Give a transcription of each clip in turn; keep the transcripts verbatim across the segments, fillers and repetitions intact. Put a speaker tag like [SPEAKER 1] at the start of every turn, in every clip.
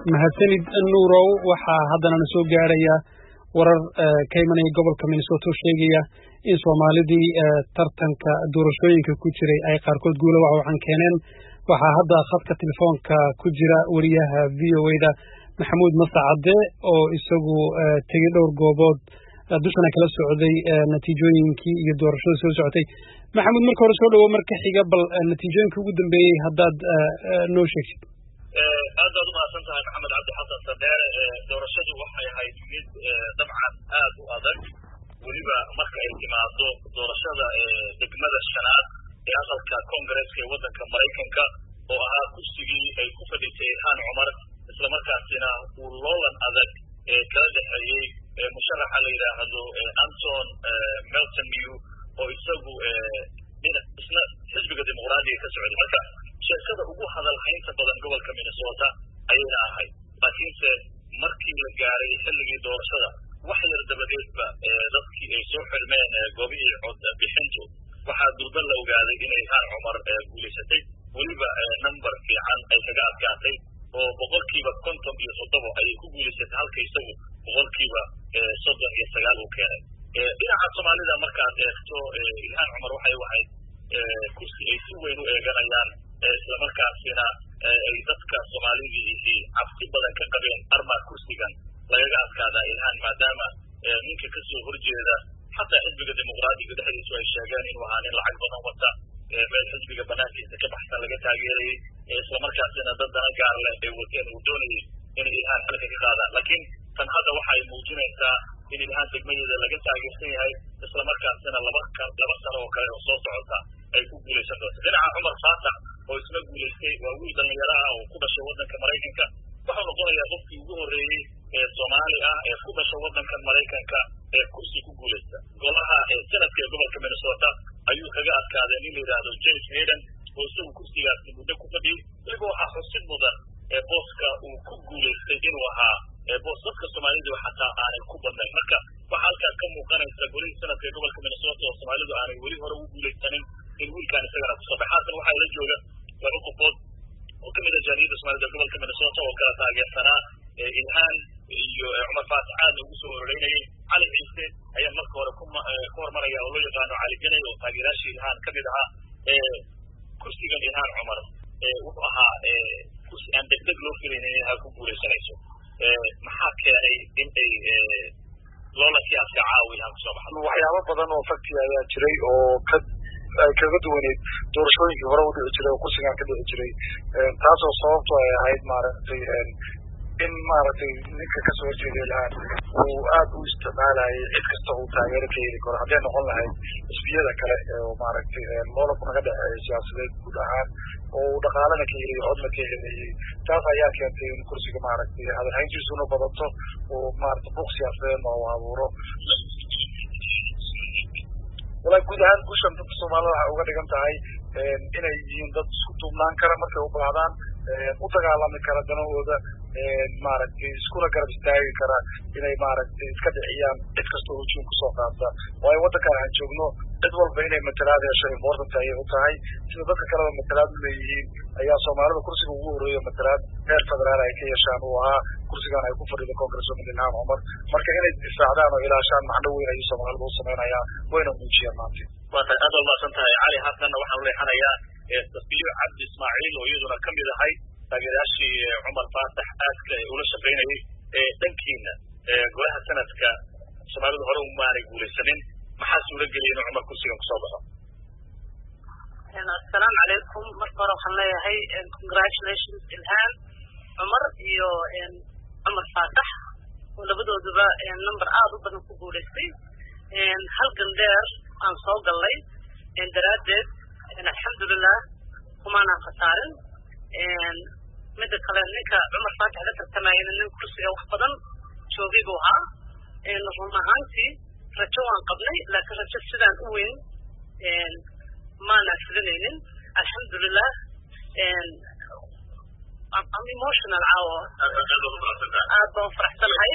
[SPEAKER 1] mahadsanid nuurow waxaa haddana na soo gaaraya warar ka imanaya gobolka Minnesota oo sheegaya in Soomaalidii tartanka doorashooyinka ku jiray ay qaarkood guulo wax waxan keeneen waxaa hadda khadka telefoonka ku jira wariyaha V O A da Maxamuud Masacade oo isagu tagay dhowr goobood dushana kala socday natiijooyinkii iyo doorashada soo socotay Maxamuud marka hore soo dhawo marka xiga bal natiijooyinka ugu dambeeyay haddaad noo sheegtid
[SPEAKER 2] aad aad u mahadsantahay maxamed cabdi xasan sadeere doorashadu waxay ahayd mid dabcan aad u adag weliba marka ay timaado doorashada degmada shanaad ee aqalka koongareeska ee waddanka maraykanka oo ahaa kursigii ay ku fadhisay ilhaan cumar isla markaasina uu loolan adag ee kala dhexeeyey musharaxa la yidhaahdo anton meltonmew oo isagu isna xisbiga dimuqraadiga ka socday marka sheekada ugu hadal haynta badan gobolka Minnesota ayayna ahayd laakiinse markii la gaaray xilligii doorashada wax yar dabadeedba dadkii ay soo xirmeen goobihii cod bixintu waxaa durban la ogaaday inay ilhaan cumar guulaysatay weliba number fiican ay kaga adkaatay oo boqolkiiba konton iyo toddoba ayay ku guulaysatay halka isagu boqolkiiba soddon iyo sagaal uu keenay dhinaca Soomaalida markaad eegto ilhaan cumar waxay ahayd kursi ay si weyn u eeganayaan isla markaasina ay dadka Soomaalidii cabsi badan ka qabeen arma kursigan laga adkaada ilhaan maadaama ninka ka soo horjeeda xataa xisbiga dimuqraadiga dhexdiisu ay sheegeen inuu ahaa nin lacag badan wata meel xisbiga banaankiisa ka baxsan laga taageerayay isla markaasina dad dana gaar leh ay wateen uu doonayay inay ilhaan xalka ka qaadaan laakiin tan hadda waxay muujinaysaa in ilhaan degmadeeda laga taageersan yahay isla markaasina laba laba sano oo kale oo soo socota ay ku guulaysan doonto dhinaca cumar faatax oo isna guulaystay waa wiil dhalinyaro ah oo ku dhashay waddanka maraykanka wuxuu noqonayaa qofkii ugu horreeyey ee Soomaali ah ee ku dhashay waddanka maraykanka ee kursi ku guulaysta golaha sanadka ee gobolka Minnesota ayuu kaga adkaaday nin la yidhaahdo James Hayden oo isagu kursigaasi muddo ku fadhiyey weliba waxaa xusid mudan ee booska uu ku guulaystay inuu ahaa boos dadka Soomaalida xataa aanay ku badnayn marka waxaa halkaa ka muuqanaysa golihii sanadka ee gobolka Minnesota oo Soomaalidu aanay weli hore u guulaysanin in wiilkaan isagana ku soo baxay haatan waxaa la jooga laba qofood oo ka mid ah jaaniyadda Soomaalida gobolka Minnesota oo kala taageersanaa ilhaan iyo cumar faatax aad ugu soo ororeynayay cali ciise ayaa marka hore ku hormaraya oo loo yaqaano cali ganay oo taageeraashii ilhaan ka mid ahaa kursigan ilhaan cumar wuxuu ahaa kursi aan degdeg loo filaynin inay ku guulaysanayso maxaa keenay in ay loolankii aad ka caawi ilhaan kusoo baxdo
[SPEAKER 3] waxyaabo badan oo fakti ayaa jiray oo ka kaga duwaneed doorashooyinkii hore u dhici jiray oo kursigan ka dhici jiray taasoo sababtu ay ahayd maaragtay in maaragtay ninka ka soo horjeeda ilhaan uu aad u isticmaalayay cid kasta uu taageero ka heli karo hadday noqon lahayd xisbiyada kale oo maaragtay loolanku naga dhexeeya siyaasadeed guud ahaan oo uu dhaqaalana ka heliyay codna ka helayay taas ayaa keentay in kursiga maaragtay hadalhayntiisuna badato oo maaragtay buuq siyaasadeedna uu abuuro walaa guud ahaan guushan dadka Soomaalida waxay uga dhigan tahay inay yihiin dad isku duubnaan kara markay u baahdaan u dagaalami kara danahooda maaragtay iskula garab istaagi kara inay maaragtay iska dhiciyaan cid kastoo hujuum kusoo qaata waayo waddankan aan joogno cid walba inay matalaad hesho important ayay u tahay sida dadka kaleba matalaad u leeyihiin ayaa Soomaalida kursiga ugu horeeya matalaad heer federaal ay ka yeeshaan uu ahaa kursigan ay ku fadhido Congresswoman ilhaan cumar marka inay difaacdaan oo ilaashaan macno weyn ayay Soomaalida u sameynayaan wayna muujiyaan maanta
[SPEAKER 2] waa tahay aad umahadsan tahay cali hasanna waxaan u leexanayaa tasbiix cabdi ismaaciil oo iyaduna ka mid ahay taageerayaashii cumar faatax aadka ula shaqaynayay dhankiina golaha sanadka Soomaalidu hore umaanay guulaysanin maxaa suura geliyay in cumar kursigan kusoo baxo
[SPEAKER 4] assalaamu calaykum marka hore waxaan leeyahay congratulations ilhaan cumar iyo cumar faatax oo labadooduba number aad u badan ku guulaystay halgan dheer aan soo galnay daraaddeed alxamdulilah kumaanaan khasaarin midda kale ninka cumar faatax la tartamayana nin kursiga wax badan joogay buu ahaa run ahaantii rajo waan qabnay laakiin rajo sidaan u weyn maanaan filanaynin alxamdulilah I'm emotional caawo aad baan faraxsanahay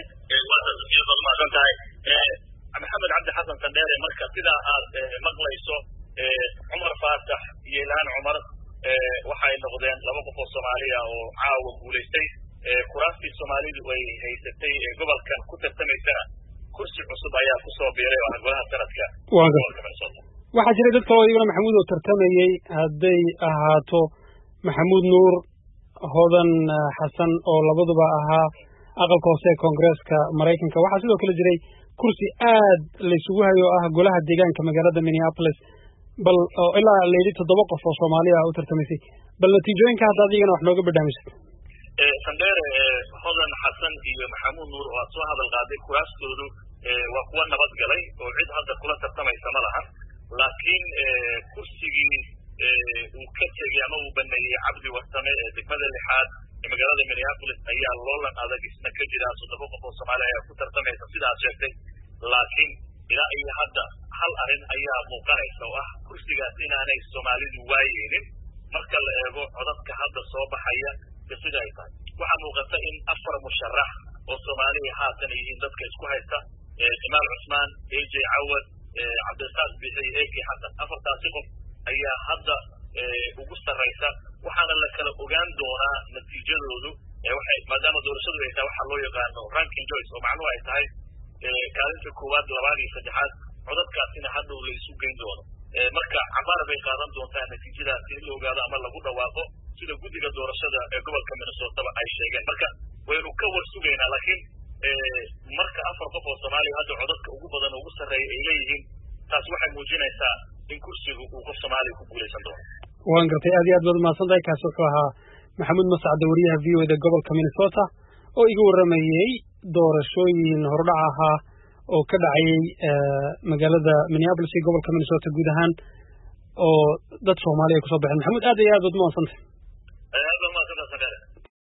[SPEAKER 2] maxamed cabdi xasan sandheere marka sidaa aad maqlayso cumar faatax iyo ilhaan cumar waxay noqdeen laba qof oo Soomaaliya oo caawa guulaystay kuraasta soomaalidu ay haysatay ee gobolkan ku tartamaysana kursi cusub ayaa kusoo biiray oo golaha sanadka gobolka Minnesota.
[SPEAKER 1] waxaa jiray dad kale oo iyaguna maxamuud oo tartamayay hadday ahaato maxamuud nuur hodan xasan oo labaduba ahaa aqalka hoose ee koongareeska maraykanka. waxaa sidoo kale jiray kursi aad laysugu hayo oo ah golaha deegaanka magaalada Minneapolis bal oo ilaa layidhi toddoba qof oo Soomaali ah u tartamaysay. bal natiijooyinka haddaad iyagana wax nooga badhaamisad.
[SPEAKER 2] sandheere hodan xasan iyo maxamuud nuur oo aad soo hadal qaaday kuraastoodu waa kuwa nabad galay oo cid hadda kula tartamaysa ma lahan, laakiin kursigii uu ka tegey ama uu baneeyey cabdi warsame ee degmada lixaad ee magaalada Minneapolis ayaa loolan adag isna ka jira toddoba qof oo Soomaali ayaa ku tartamaysa sidaas sheegtay. laakiin ilaa iyo hadda hal arrin ayaa muuqanaysa oo ah kursigaas inaanay Soomaalidu waayeynin marka la eego codadka hadda soo baxaya sida ay tahay. waxaa muuqata in afar musharax oo Soomaaliya haatan yihiin dadka isku haysta Jamaal Cusmaan, A J Cawad, Cabdirasaaq Bixi, Eki Xasan, afartaasi qof ayaa hadda ugu sarraysa. waxaana la kala ogaan doonaa natiijadoodu waxay maadaama doorashadu ay tahay waxaa loo yaqaano ranking choice oo macnuhu ay tahay kaalinta koowaad labaad iyo saddexaad codadkaasina hadhow la isu geyn doono. marka cabaar bay qaadan doontaa natiijadaasi in la ogaado ama lagu dhawaaqo sida guddiga doorashada ee gobolka Minnesota ay sheegeen. marka waynu ka war sugaynaa, laakiin marka afar qof oo Soomaaliya hadda codadka ugu badan ugu sarreeya ay leeyihiin taas waxay muujinaysaa in kursigu uu qof Soomaaliya ku guulaysan doono.
[SPEAKER 1] waan gartay aad iyo aad baad mahadsantahay. kaasi wuxuu ahaa maxamuud mascad wariyaha v o a da gobolka Minnesota oo iga warramayey doorashooyin hordhac ahaa oo ka dhacayay magaalada Minneapolis ee gobolka Minnesota guud ahaan oo dad Soomaaliya ku soo baxeen. maxamuud aad iyo aad baad mahadsantahay.